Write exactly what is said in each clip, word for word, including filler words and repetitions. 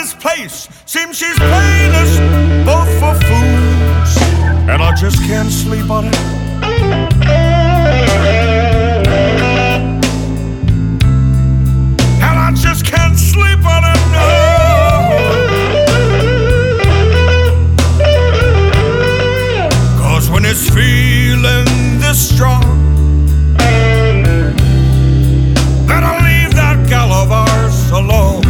this place. Seems she's playing us both for fools, and I just can't sleep on it. And I just can't sleep on it, no. Cause when it's feeling this strong, better leave that gal of ours alone.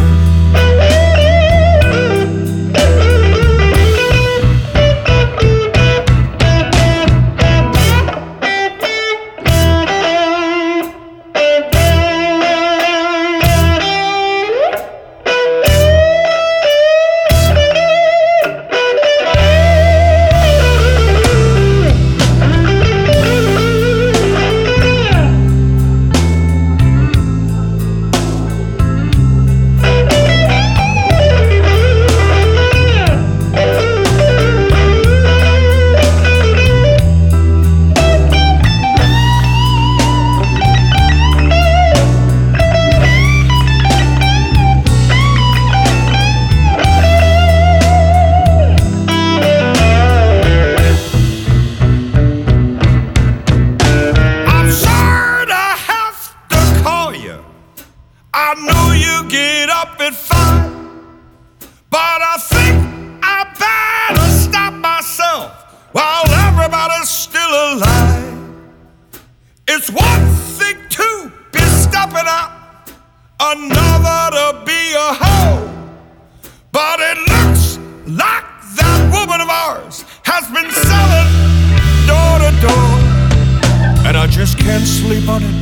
I know you get up at five, but I think I better stop myself while everybody's still alive. It's one thing to be stepping out, another to be a hoe, but it looks like that woman of ours has been selling door to door, and I just can't sleep on it.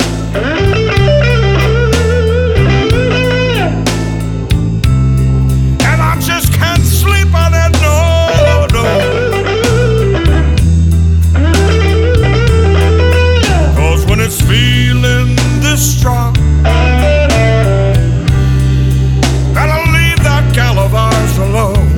Just can't sleep on it, no, no. Cause when it's feeling this strong, better leave that gal of ours alone.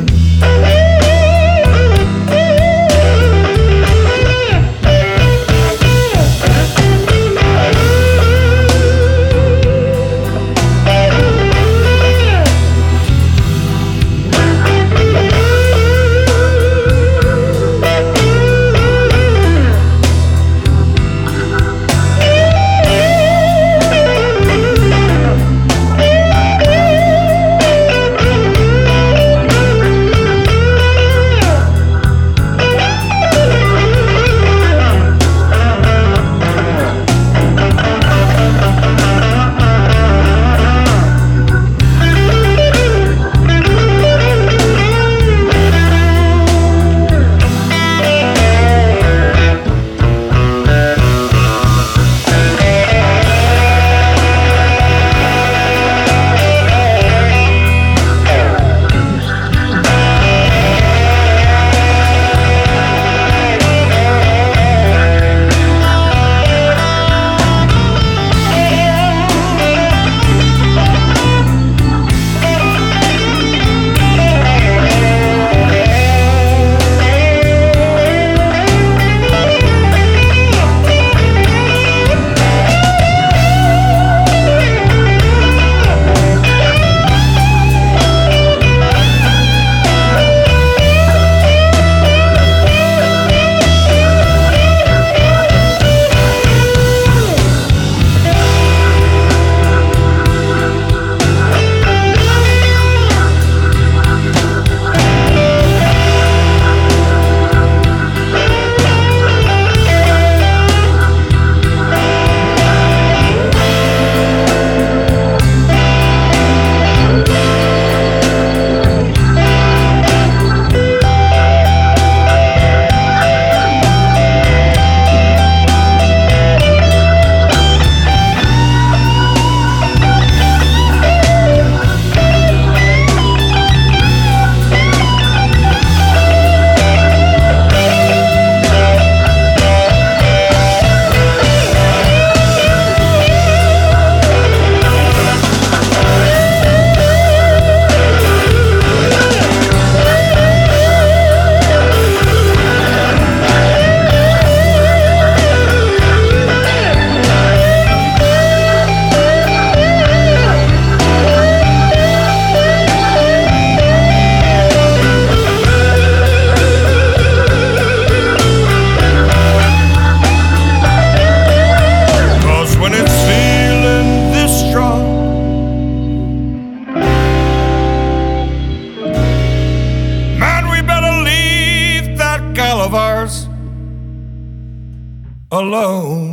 alone.